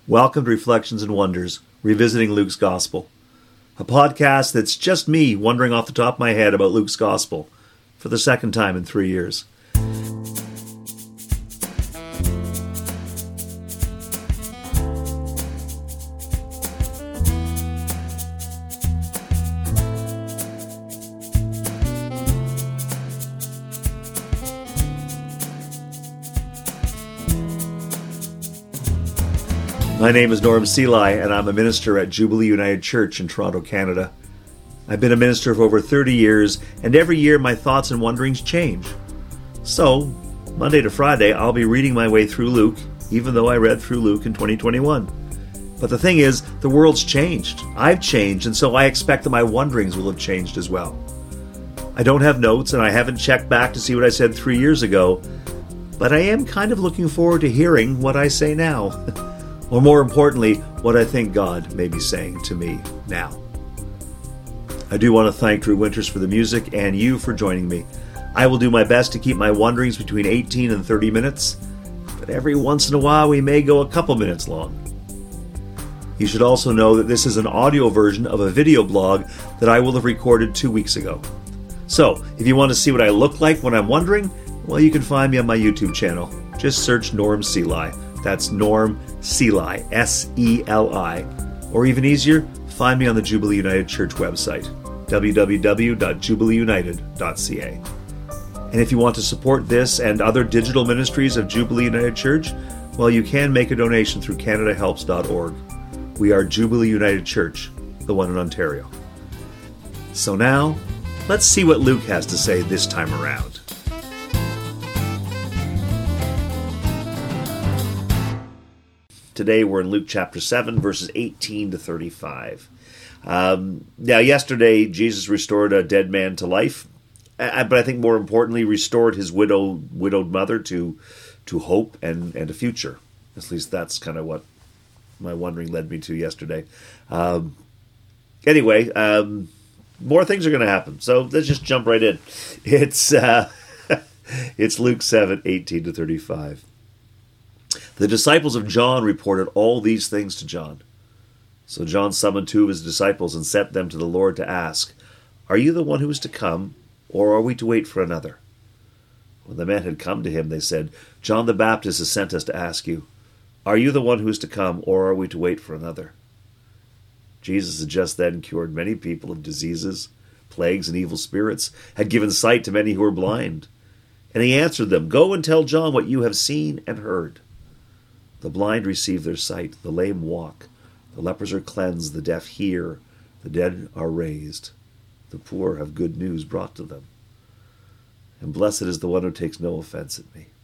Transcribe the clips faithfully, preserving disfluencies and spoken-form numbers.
Welcome to Reflections and Wonders, Revisiting Luke's Gospel, a podcast that's just me wondering off the top of my head about Luke's Gospel for the second time in three years. My name is Norm Seelye, and I'm a minister at Jubilee United Church in Toronto, Canada. I've been a minister for over thirty years, and every year my thoughts and wonderings change. So, Monday to Friday, I'll be reading my way through Luke, even though I read through Luke in twenty twenty-one. But the thing is, the world's changed. I've changed, and so I expect that my wonderings will have changed as well. I don't have notes, and I haven't checked back to see what I said three years ago, but I am kind of looking forward to hearing what I say now. Or more importantly, what I think God may be saying to me now. I do want to thank Drew Winters for the music and you for joining me. I will do my best to keep my wonderings between eighteen and thirty minutes, but every once in a while we may go a couple minutes long. You should also know that this is an audio version of a video blog that I will have recorded two weeks ago. So, if you want to see what I look like when I'm wondering, well, you can find me on my YouTube channel. Just search Norm Seelye. That's Norm Seelye, S E L I. Or even easier, find me on the Jubilee United Church website, w w w dot jubilee united dot c a. And if you want to support this and other digital ministries of Jubilee United Church, well, you can make a donation through canada helps dot org. We are Jubilee United Church, the one in Ontario. So now, let's see what Luke has to say this time around. Today we're in Luke chapter seven, verses eighteen to thirty-five. Um, now, yesterday, Jesus restored a dead man to life, but I think more importantly, restored his widow, widowed mother to to hope and, and a future. At least that's kind of what my wondering led me to yesterday. Um, anyway, um, more things are going to happen, so let's just jump right in. It's uh, it's Luke seven, eighteen to thirty-five. The disciples of John reported all these things to John. So John summoned two of his disciples and sent them to the Lord to ask, "Are you the one who is to come, or are we to wait for another?" When the men had come to him, they said, "John the Baptist has sent us to ask you, are you the one who is to come, or are we to wait for another?" Jesus had just then cured many people of diseases, plagues, and evil spirits, had given sight to many who were blind. And he answered them, "Go and tell John what you have seen and heard. The blind receive their sight, the lame walk, the lepers are cleansed, the deaf hear, the dead are raised, the poor have good news brought to them. And blessed is the one who takes no offense at me."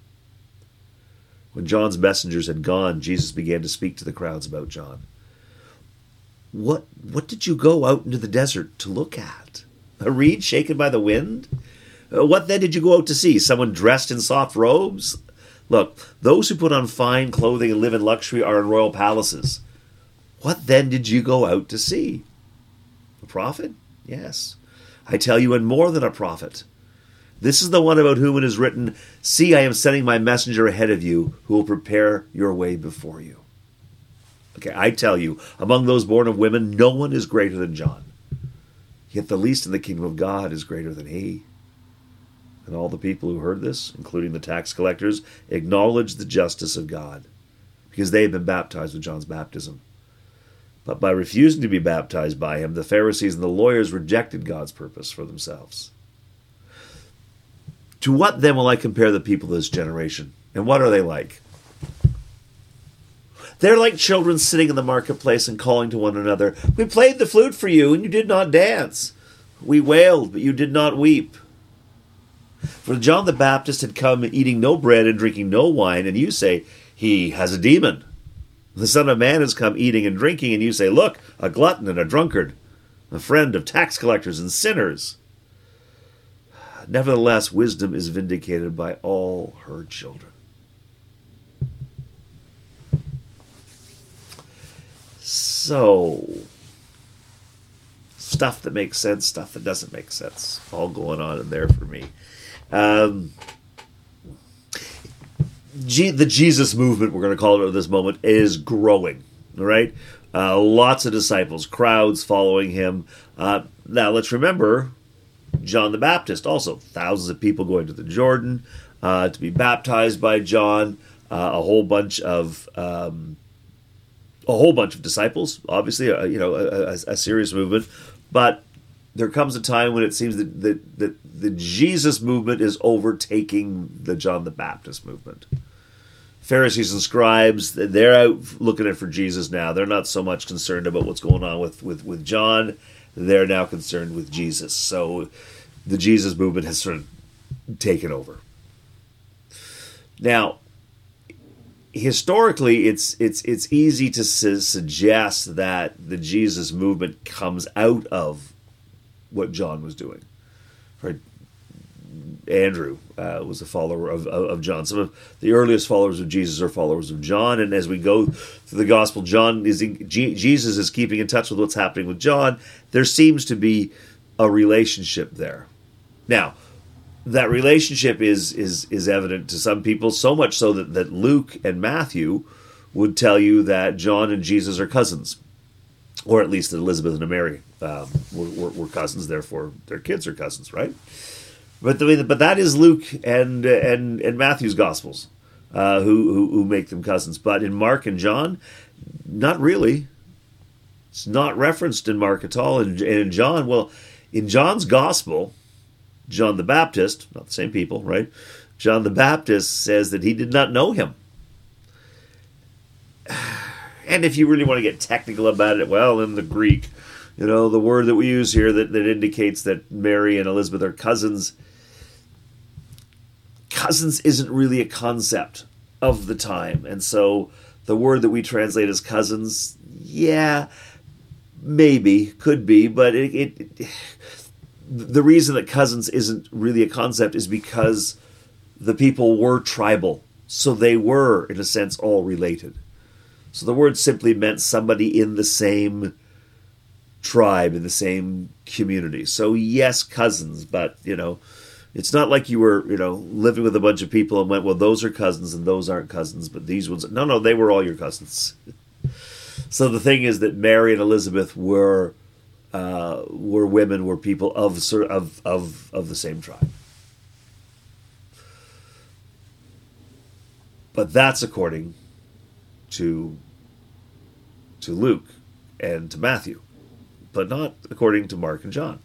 When John's messengers had gone, Jesus began to speak to the crowds about John. What, what did you go out into the desert to look at? A reed shaken by the wind? What then did you go out to see? Someone dressed in soft robes? Look, those who put on fine clothing and live in luxury are in royal palaces. What then did you go out to see? A prophet? Yes. I tell you, and more than a prophet. This is the one about whom it is written, "See, I am sending my messenger ahead of you, who will prepare your way before you." Okay, I tell you, among those born of women, no one is greater than John. Yet the least in the kingdom of God is greater than he. And all the people who heard this, including the tax collectors, acknowledged the justice of God, because they had been baptized with John's baptism. But by refusing to be baptized by him, the Pharisees and the lawyers rejected God's purpose for themselves. To what then will I compare the people of this generation? And what are they like? They're like children sitting in the marketplace and calling to one another, "We played the flute for you, and you did not dance. We wailed, but you did not weep." For John the Baptist had come eating no bread and drinking no wine, and you say, "He has a demon." The Son of Man has come eating and drinking, and you say, "Look, a glutton and a drunkard, a friend of tax collectors and sinners." Nevertheless, wisdom is vindicated by all her children. So, stuff that makes sense, stuff that doesn't make sense, all going on in there for me. Um, G- the Jesus movement, we're going to call it at this moment, is growing. All right, uh, lots of disciples, crowds following him. Uh, now, let's remember John the Baptist. Also, thousands of people going to the Jordan uh, to be baptized by John. Uh, a whole bunch of um, a whole bunch of disciples. Obviously, uh, you know, a, a, a serious movement. But there comes a time when it seems that, that, that the Jesus movement is overtaking the John the Baptist movement. Pharisees and scribes, they're out looking for Jesus now. They're not so much concerned about what's going on with, with, with John. They're now concerned with Jesus. So the Jesus movement has sort of taken over. Now, historically, it's it's it's easy to su- suggest that the Jesus movement comes out of what John was doing. Right? Andrew uh, was a follower of, of, of John. Some of the earliest followers of Jesus are followers of John, and as we go through the gospel, John is in, G, Jesus is keeping in touch with what's happening with John. There seems to be a relationship there. Now, that relationship is is is evident to some people, so much so that, that Luke and Matthew would tell you that John and Jesus are cousins, or at least that Elizabeth and Mary um, were, were, were cousins. Therefore, their kids are cousins, right? But the, but that is Luke and and and Matthew's Gospels, uh, who, who who make them cousins. But in Mark and John, not really. It's not referenced in Mark at all. And, and in John, well, in John's Gospel, John the Baptist, not the same people, right? John the Baptist says that he did not know him. And if you really want to get technical about it, well, in the Greek, you know, the word that we use here that, that indicates that Mary and Elizabeth are cousins, cousins isn't really a concept of the time. And so the word that we translate as cousins, yeah, maybe, could be, but it, it, it the reason that cousins isn't really a concept is because the people were tribal. So they were, in a sense, all related. So the word simply meant somebody in the same tribe, in the same community. So yes, cousins, but, you know, it's not like you were, you know, living with a bunch of people and went, well, those are cousins and those aren't cousins, but these ones, no, no, they were all your cousins. So the thing is that Mary and Elizabeth were uh, were women, were people of of of of the same tribe. But that's according to to Luke and to Matthew, but not according to Mark and John.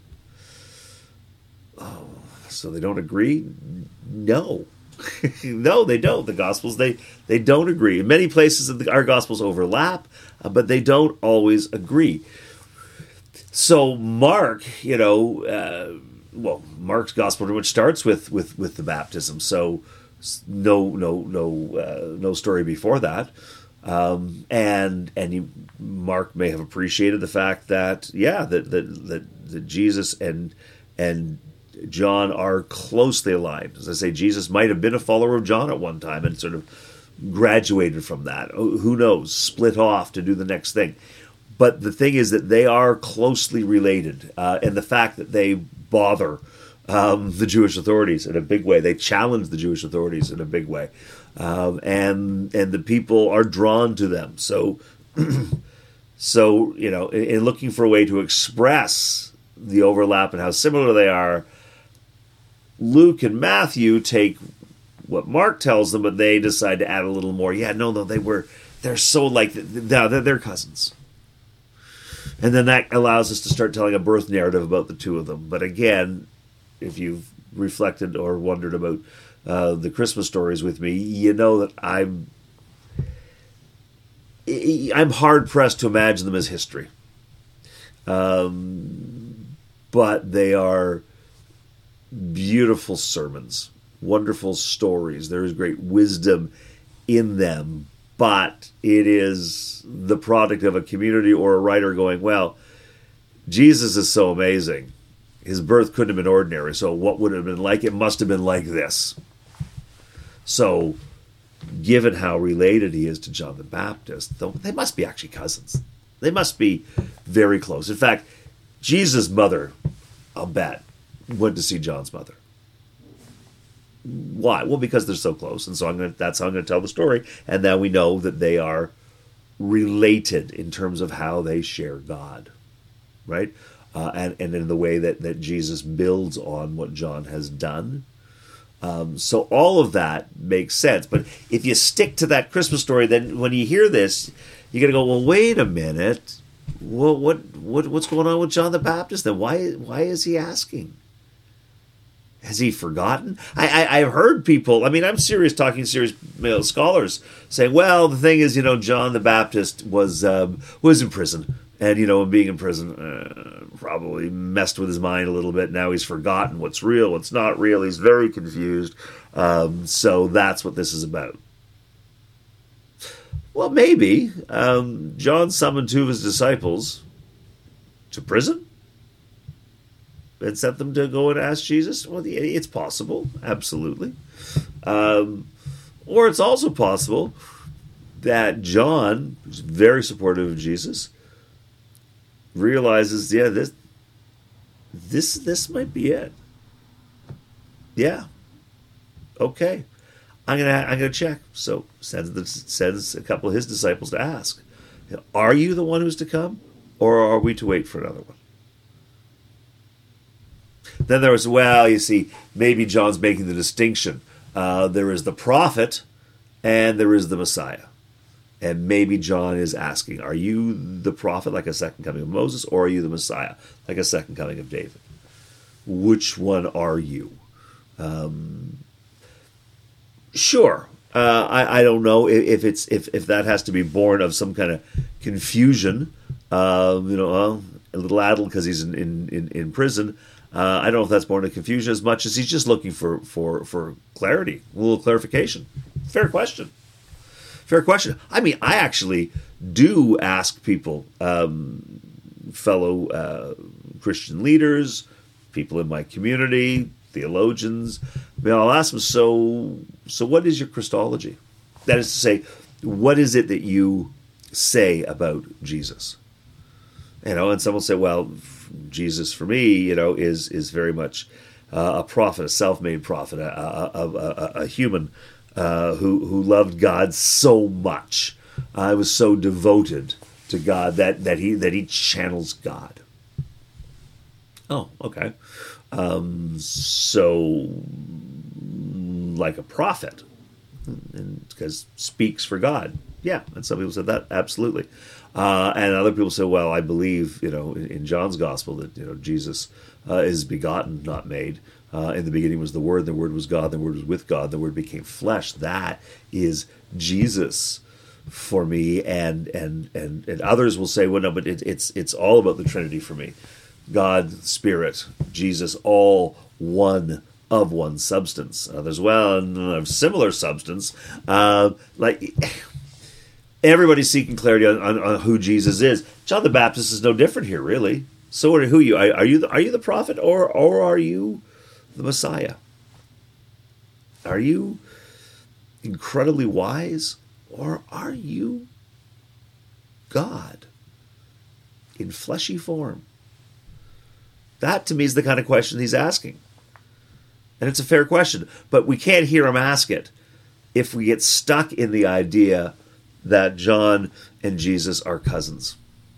Oh, so they don't agree? No. No, they don't. The Gospels, they, they don't agree. In many places, our Gospels overlap, uh, but they don't always agree. So Mark, you know, uh, well, Mark's Gospel pretty much starts with, with, with the baptism. So no no no uh, no story before that. Um, and and you, Mark may have appreciated the fact that, yeah, that that, that, that Jesus and and John are closely aligned. As I say, Jesus might have been a follower of John at one time and sort of graduated from that. Who knows? Split off to do the next thing. But the thing is that they are closely related. Uh, and the fact that they bother um, the Jewish authorities in a big way. They challenge the Jewish authorities in a big way. Um, and and the people are drawn to them. So, so you know, in, in looking for a way to express the overlap and how similar they are, Luke and Matthew take what Mark tells them, but they decide to add a little more. Yeah, no, no, they were, they're so like, no, they're, they're cousins. And then that allows us to start telling a birth narrative about the two of them. But again, if you've reflected or wondered about uh, the Christmas stories with me, you know that I'm, I'm hard pressed to imagine them as history. Um, but they are beautiful sermons, wonderful stories. There is great wisdom in them, but it is the product of a community or a writer going, well, Jesus is so amazing. His birth couldn't have been ordinary, so what would it have been like? It must have been like this. So, given how related he is to John the Baptist, though, they must be actually cousins. They must be very close. In fact, Jesus' mother, I'll bet, went to see John's mother. Why? Well, because they're so close, and so I'm going. That's how I'm going to tell the story. And now we know that they are related in terms of how they share God, right? Uh, and and in the way that that Jesus builds on what John has done. Um, so all of that makes sense. But if you stick to that Christmas story, then when you hear this, you're going to go, well, wait a minute. What what what what's going on with John the Baptist? Then why why is he asking? Has he forgotten? I, I, I've heard people, I mean, I'm serious, talking serious you know, scholars saying, well, the thing is, you know, John the Baptist was um, was in prison. And, you know, being in prison uh, probably messed with his mind a little bit. Now he's forgotten what's real, what's not real. He's very confused. Um, so that's what this is about. Well, maybe. Um, John summoned two of his disciples to prison and sent them to go and ask Jesus? Well, it's possible, absolutely. Um, or it's also possible that John, who's very supportive of Jesus, realizes, yeah, this this this might be it. Yeah. Okay. I'm gonna I'm gonna check. So sends the, sends a couple of his disciples to ask, are you the one who's to come, or are we to wait for another one? Then there was, well, you see, maybe John's making the distinction. Uh, there is the prophet and there is the Messiah. And maybe John is asking, are you the prophet, like a second coming of Moses, or are you the Messiah, like a second coming of David? Which one are you? Um, sure. Uh, I, I don't know if it's if, if that has to be born of some kind of confusion. Uh, you know, well, a little addled because he's in, in, in, in prison. Uh, I don't know if that's born of confusion as much as he's just looking for, for, for clarity, a little clarification. Fair question. Fair question. I mean, I actually do ask people, um, fellow uh, Christian leaders, people in my community, theologians. I mean, I'll ask them, so, so what is your Christology? That is to say, what is it that you say about Jesus? You know, and some will say, well, Jesus for me, you know, is is very much uh, a prophet, a self-made prophet, a, a, a, a human uh, who who loved God so much. I uh, was so devoted to God that that he that he channels God. Oh, okay. Um, so, like a prophet, and because speaks for God. Yeah, and some people said that absolutely. Uh, and other people say, well, I believe, you know, in, in John's gospel that, you know, Jesus uh, is begotten, not made. Uh, in the beginning was the Word, the Word was God, the Word was with God, the Word became flesh. That is Jesus for me. And and and, and others will say, well, no, but it, it's it's all about the Trinity for me. God, Spirit, Jesus, all one of one substance. Others, well, of similar substance, uh, like. Everybody's seeking clarity on, on, on who Jesus is. John the Baptist is no different here, really. So, are, who are you? Are, are you the, are you the prophet, or or are you the Messiah? Are you incredibly wise, or are you God in fleshy form? That, to me, is the kind of question he's asking, and it's a fair question. But we can't hear him ask it if we get stuck in the idea that John and Jesus are cousins.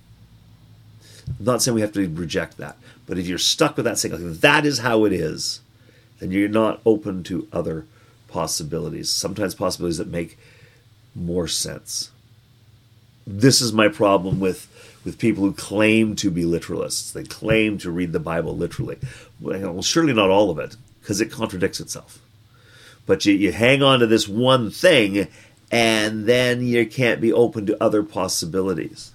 I'm not saying we have to reject that, but if you're stuck with that, saying like, that is how it is, then you're not open to other possibilities, sometimes possibilities that make more sense. This is my problem with, with people who claim to be literalists. They claim to read the Bible literally. Well, surely not all of it, because it contradicts itself. But you, you hang on to this one thing, and then you can't be open to other possibilities.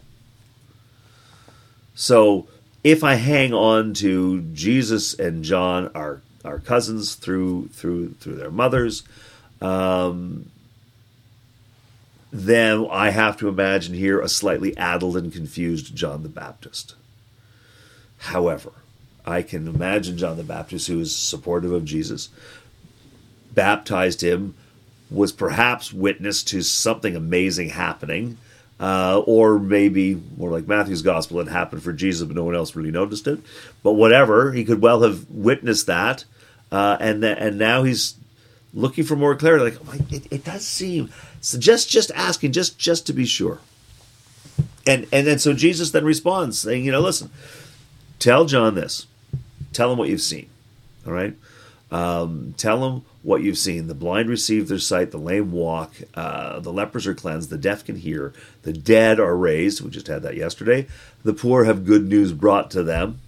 So if I hang on to Jesus and John are are cousins through through through their mothers, um, then I have to imagine here a slightly addled and confused John the Baptist. However, I can imagine John the Baptist, who is supportive of Jesus, baptized him, was perhaps witness to something amazing happening, uh, or maybe more like Matthew's gospel, it happened for Jesus, but no one else really noticed it. But whatever, he could well have witnessed that, uh, and th- and now he's looking for more clarity. Like, it, it does seem, so just, just asking, just, just to be sure. And, and then so Jesus then responds saying, you know, listen, tell John this. Tell him what you've seen. All right? Um, tell him what you've seen. The blind receive their sight, the lame walk, uh, the lepers are cleansed, the deaf can hear, the dead are raised. We just had that yesterday. The poor have good news brought to them.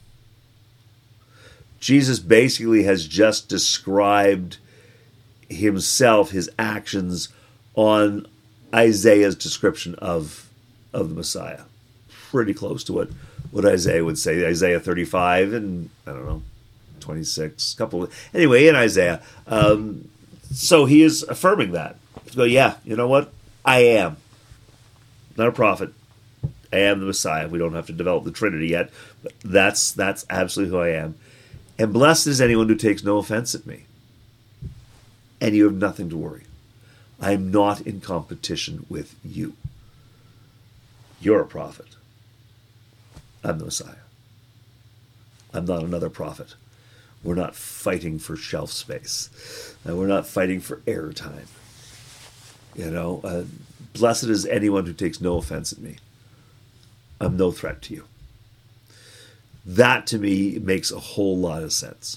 Jesus basically has just described himself, his actions, on Isaiah's description of of the Messiah. Pretty close to what, what Isaiah would say. Isaiah thirty-five and, I don't know, twenty-six, couple of, anyway, in Isaiah. Um, so he is affirming that. To go, yeah, you know what? I am. Not a prophet. I am the Messiah. We don't have to develop the Trinity yet, but that's that's absolutely who I am. And blessed is anyone who takes no offense at me. And you have nothing to worry. I am not in competition with you. You're a prophet. I'm the Messiah. I'm not another prophet. We're not fighting for shelf space. And we're not fighting for airtime. You know, uh, blessed is anyone who takes no offense at me. I'm no threat to you. That, to me, makes a whole lot of sense.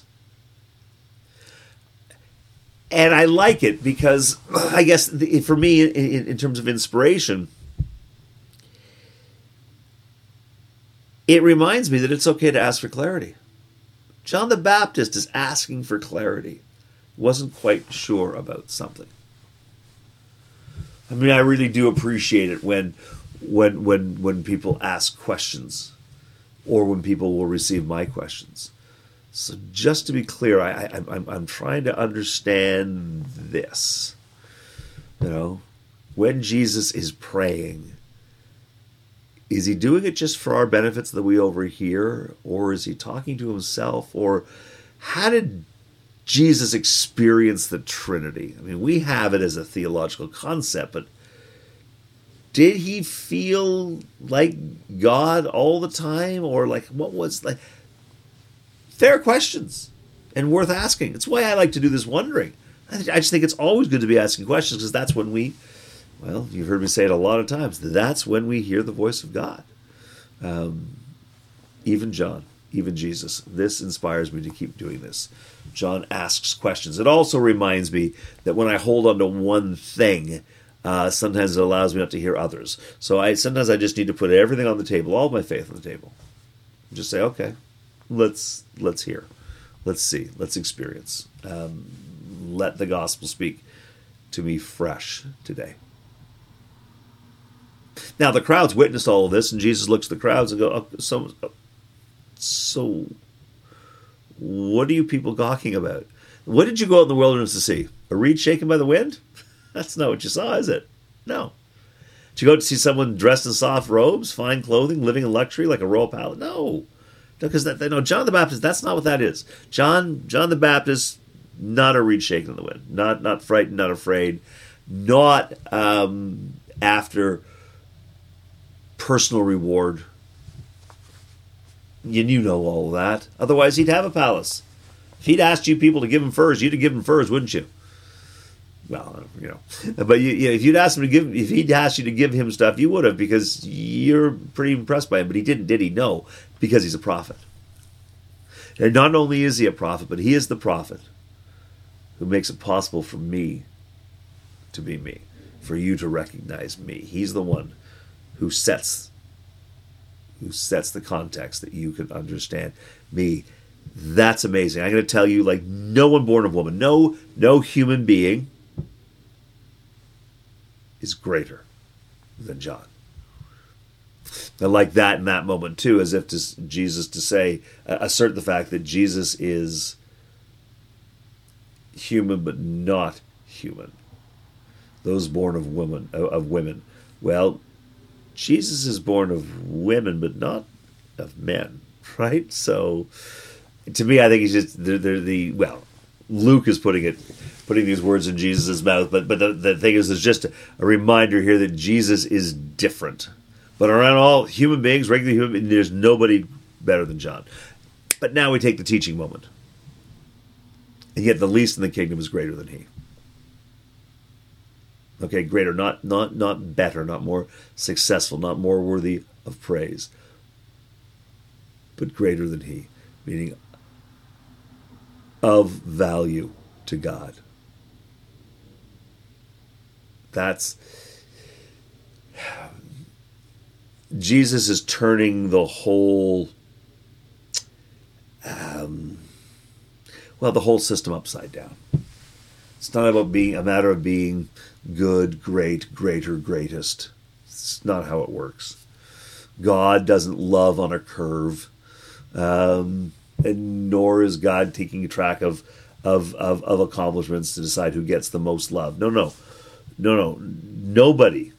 And I like it because, I guess, the, for me, in, in terms of inspiration, it reminds me that it's okay to ask for clarity. John the Baptist is asking for clarity. He wasn't quite sure about something. I mean, I really do appreciate it when, when, when, when people ask questions, or when people will receive my questions. So just to be clear, I, I, I'm, I'm trying to understand this. You know, when Jesus is praying, is he doing it just for our benefits that we overhear? Or is he talking to himself? Or how did Jesus experience the Trinity? I mean, we have it as a theological concept, but did he feel like God all the time? Or like, what was like? Fair questions and worth asking. It's why I like to do this wondering. I just think it's always good to be asking questions, because that's when we, well, you've heard me say it a lot of times, that's when we hear the voice of God. Um, even John, even Jesus. This inspires me to keep doing this. John asks questions. It also reminds me that when I hold on to one thing, uh, sometimes it allows me not to hear others. So I sometimes I just need to put everything on the table, all of my faith on the table. Just say, okay, let's let's hear. Let's see. Let's experience. Um, let the gospel speak to me fresh today. Now, the crowds witnessed all of this, and Jesus looks at the crowds and goes, oh, so, so what are you people gawking about? What did you go out in the wilderness to see? A reed shaken by the wind? That's not what you saw, is it? No. Did you go to see someone dressed in soft robes, fine clothing, living in luxury like a royal palace? No. Because that, no, John the Baptist, that's not what that is. John John the Baptist, not a reed shaken in the wind. Not, not frightened, not afraid. Not um, after personal reward. And you know all of that. Otherwise, he'd have a palace. If he'd asked you people to give him furs, you'd have given him furs, wouldn't you? Well, you know, but you, you know, if you'd asked him to give, if he'd asked you to give him stuff, you would have, because you're pretty impressed by him. But he didn't, did he? No, because he's a prophet. And not only is he a prophet, but he is the prophet who makes it possible for me to be me, for you to recognize me. He's the one who sets, who sets the context that you can understand me. That's amazing. I'm going to tell you, like, no one born of woman, no, no human being is greater than John. I like that in that moment too, as if to Jesus to say, uh, assert the fact that Jesus is human but not human. Those born of women, of women. Well, Jesus is born of women but not of men, right? So, to me, I think he's just they're, they're the well. Luke is putting it, putting these words in Jesus' mouth, but but the, the thing is, there's just a, a reminder here that Jesus is different. But around all human beings, regular human beings, there's nobody better than John. But now we take the teaching moment, and yet the least in the kingdom is greater than he. Okay, greater, not not not better, not more successful, not more worthy of praise, but greater than he, meaning of value to God. That's Jesus is turning the whole um, well, the whole system upside down. It's not about being a matter of being good, great, greater, greatest. It's not how it works. God doesn't love on a curve, um, and nor is God taking track of, of of of accomplishments to decide who gets the most love. No, no, no, no. Nobody,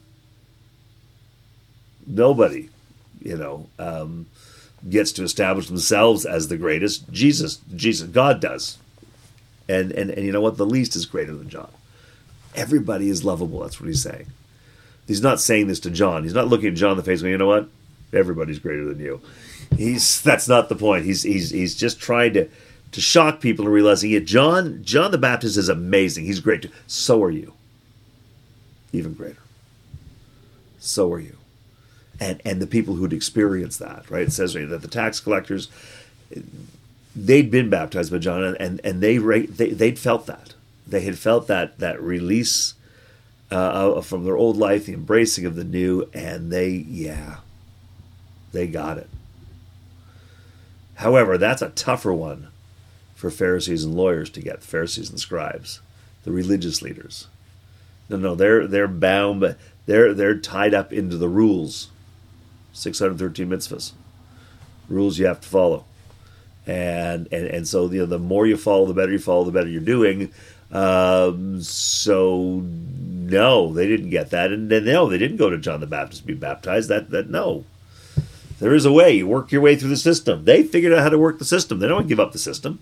nobody, you know, um, gets to establish themselves as the greatest. Jesus, Jesus, God does. And, and and you know what? The least is greater than John. Everybody is lovable. That's what he's saying. He's not saying this to John. He's not looking at John in the face going, you know what? Everybody's greater than you. He's that's not the point. He's he's he's just trying to to shock people and realizing, yeah, John John the Baptist is amazing. He's great too. So are you. Even greater. So are you. And and the people who'd experienced that, right? It says that the tax collectors, they'd been baptized by John, and and they they they'd felt that they had felt that that release uh, from their old life, the embracing of the new, and they yeah, they got it. However, that's a tougher one for Pharisees and lawyers to get. The Pharisees and scribes, the religious leaders. No, no, they're they're bound, but they're they're tied up into the rules. six hundred thirteen mitzvahs, rules you have to follow. And, and and so you know, the more you follow, the better you follow, the better you're doing. Um, so no, they didn't get that, and then no, they didn't go to John the Baptist to be baptized. That that no, there is a way. You work your way through the system. They figured out how to work the system. They don't give up the system.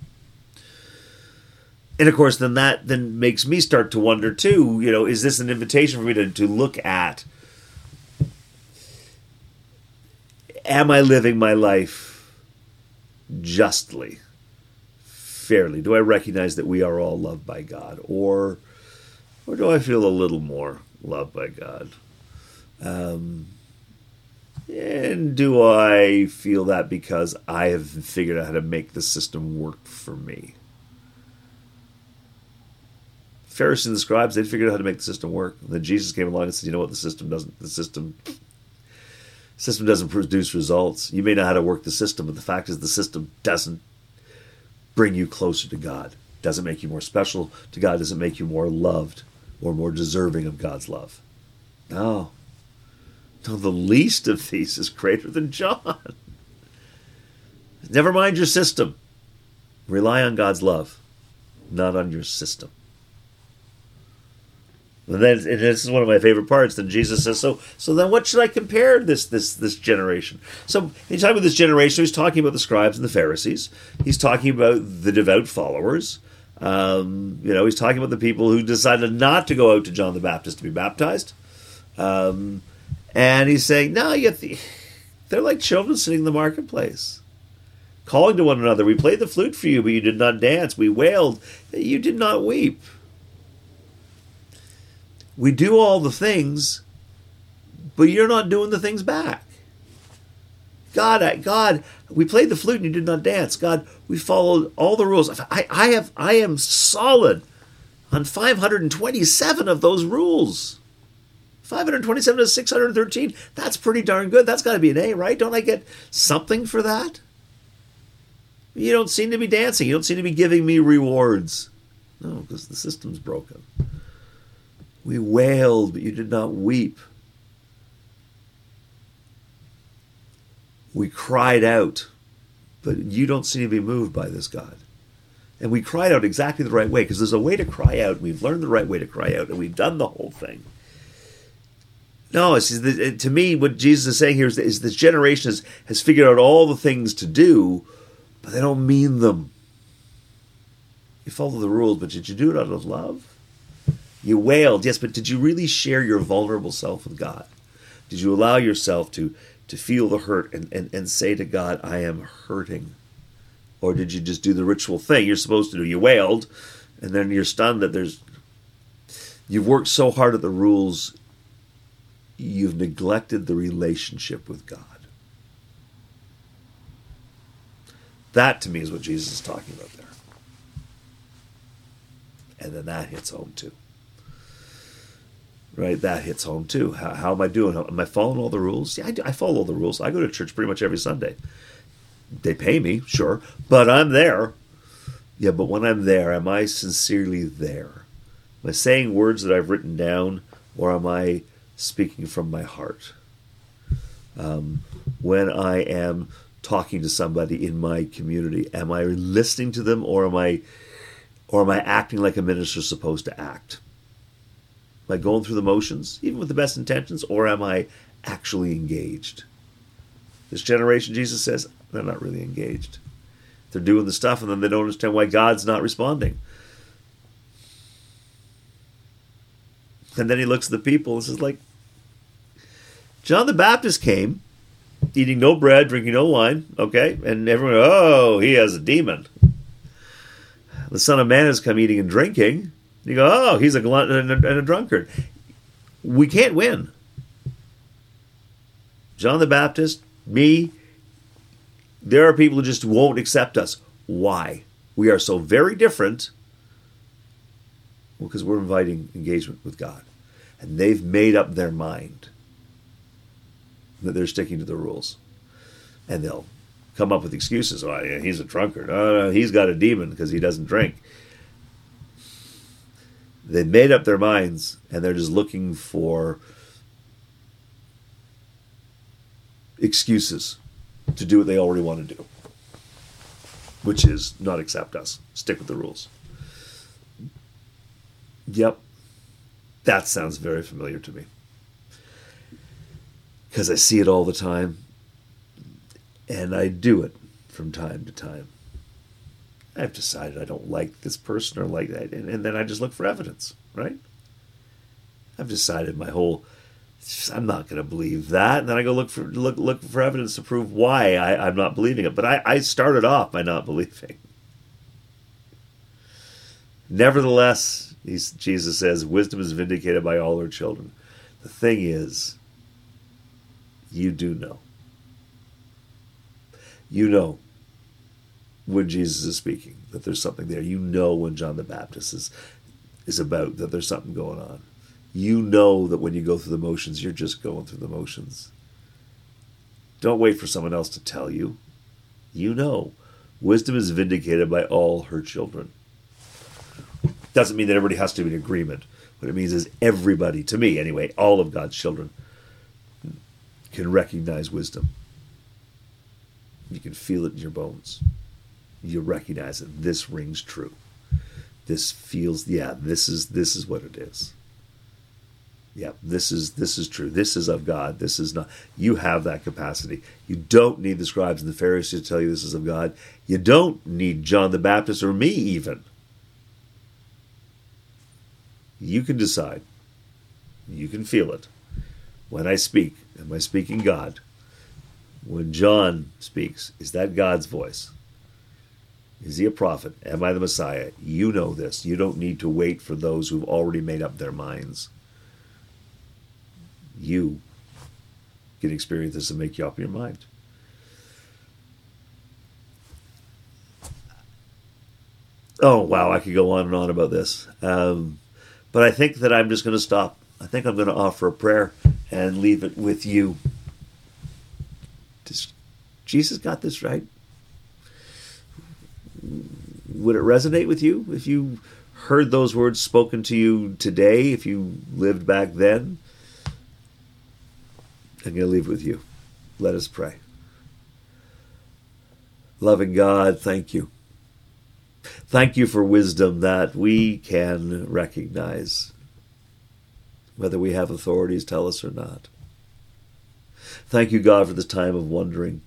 And of course, then that then makes me start to wonder too. You know, is this an invitation for me to to look at? Am I living my life justly, fairly? Do I recognize that we are all loved by God, or, or do I feel a little more loved by God? Um, and do I feel that because I have figured out how to make the system work for me? Pharisees and the scribes, they figured out how to make the system work. And then Jesus came along and said, "You know what? The system doesn't. The system." System doesn't produce results. You may know how to work the system, but the fact is the system doesn't bring you closer to God. Doesn't make you more special to God. Doesn't make you more loved or more deserving of God's love. No. No, the least of these is greater than John. Never mind your system. Rely on God's love, not on your system. And then, and this is one of my favorite parts. Then Jesus says, "So, so then, what should I compare this this this generation?" So he's talking about this generation. He's talking about the scribes and the Pharisees. He's talking about the devout followers. Um, you know, he's talking about the people who decided not to go out to John the Baptist to be baptized. Um, and he's saying, "No, you the, they're like children sitting in the marketplace, calling to one another. We played the flute for you, but you did not dance. We wailed, you did not weep." We do all the things, but you're not doing the things back. God, I, God, we played the flute and you did not dance. God, we followed all the rules. I, I have, I am solid on five hundred twenty-seven of those rules. five hundred twenty-seven to six hundred thirteen. That's pretty darn good. That's got to be an A, right? Don't I get something for that? You don't seem to be dancing. You don't seem to be giving me rewards. No, because the system's broken. We wailed, but you did not weep. We cried out, but you don't seem to be moved by this, God. And we cried out exactly the right way, because there's a way to cry out. We've learned the right way to cry out, and we've done the whole thing. No, it's, to me, what Jesus is saying here is that is this generation has, has figured out all the things to do, but they don't mean them. You follow the rules, but did you do it out of love? You wailed, yes, but did you really share your vulnerable self with God? Did you allow yourself to, to feel the hurt and, and, and say to God, I am hurting? Or did you just do the ritual thing you're supposed to do? You wailed, and then you're stunned that there's You've worked so hard at the rules, you've neglected the relationship with God. That, to me, is what Jesus is talking about there. And then that hits home, too. Right? That hits home, too. How, how am I doing? Am I following all the rules? Yeah, I, do. I follow all the rules. I go to church pretty much every Sunday. They pay me, sure, but I'm there. Yeah, but when I'm there, am I sincerely there? Am I saying words that I've written down, or am I speaking from my heart? Um, when I am talking to somebody in my community, am I listening to them, or am I, or am I acting like a minister is supposed to act? Am I going through the motions, even with the best intentions, or am I actually engaged? This generation, Jesus says, they're not really engaged. They're doing the stuff, and then they don't understand why God's not responding. And then he looks at the people and says, like, John the Baptist came, eating no bread, drinking no wine, okay? And everyone, oh, he has a demon. The Son of Man has come eating and drinking. You go, oh, he's a glutton and a, and a drunkard. We can't win. John the Baptist, me, there are people who just won't accept us. Why? We are so very different. Well, because we're inviting engagement with God. And they've made up their mind that they're sticking to the rules. And they'll come up with excuses. Oh, yeah, he's a drunkard. Oh, no, he's got a demon because he doesn't drink. They've made up their minds, and they're just looking for excuses to do what they already want to do, which is not accept us, stick with the rules. Yep, that sounds very familiar to me, because I see it all the time, and I do it from time to time. I've decided I don't like this person or like that, and, and then I just look for evidence, right? I've decided my whole, I'm not going to believe that, and then I go look for look look for evidence to prove why I, I'm not believing it. But I, I started off by not believing. Nevertheless, he's, Jesus says, wisdom is vindicated by all her children. The thing is, you do know. You know when Jesus is speaking that there's something there. You know when John the Baptist is, is about that there's something going on. You know that when you go through the motions, you're just going through the motions. Don't wait for someone else to tell you. You know. Wisdom is vindicated by all her children. Doesn't mean that everybody has to be in agreement. What it means is everybody, to me anyway, all of God's children can recognize wisdom. You can feel it in your bones. You recognize it. This rings true. This feels, yeah, this is this is what it is. Yeah, this is this is true. This is of God. This is not. You have that capacity. You don't need the scribes and the Pharisees to tell you this is of God. You don't need John the Baptist or me even. You can decide. You can feel it. When I speak, am I speaking God? When John speaks, is that God's voice? Is he a prophet? Am I the Messiah? You know this. You don't need to wait for those who've already made up their minds. You can experience this and make you up your mind. Oh, wow, I could go on and on about this. Um, but I think that I'm just going to stop. I think I'm going to offer a prayer and leave it with you. Does Jesus got this right? Would it resonate with you if you heard those words spoken to you today, if you lived back then? I'm going to leave it with you. Let us pray. Loving God, thank you. Thank you for wisdom that we can recognize, whether we have authorities tell us or not. Thank you, God, for this time of wondering.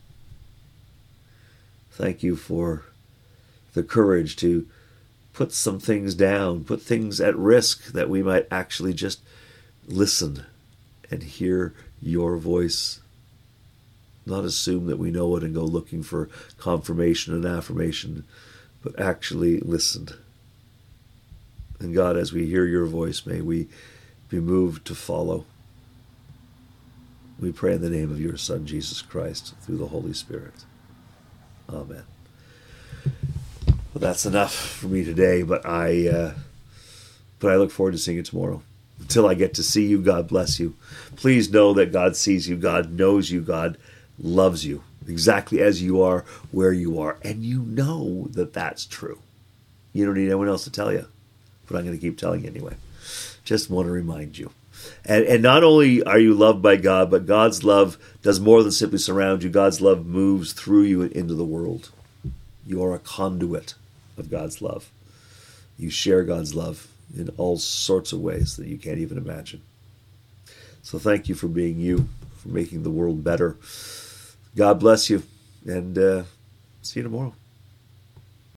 Thank you for the courage to put some things down, put things at risk that we might actually just listen and hear your voice. Not assume that we know it and go looking for confirmation and affirmation, but actually listen. And God, as we hear your voice, may we be moved to follow. We pray in the name of your Son, Jesus Christ, through the Holy Spirit. Amen. Well, that's enough for me today, but I, uh, but I look forward to seeing you tomorrow. Until I get to see you, God bless you. Please know that God sees you, God knows you, God loves you, exactly as you are, where you are, and you know that that's true. You don't need anyone else to tell you, but I'm going to keep telling you anyway. Just want to remind you. And, and not only are you loved by God, but God's love does more than simply surround you. God's love moves through you and into the world. You are a conduit of God's love. You share God's love in all sorts of ways that you can't even imagine. So thank you for being you, for making the world better. God bless you, and uh, see you tomorrow.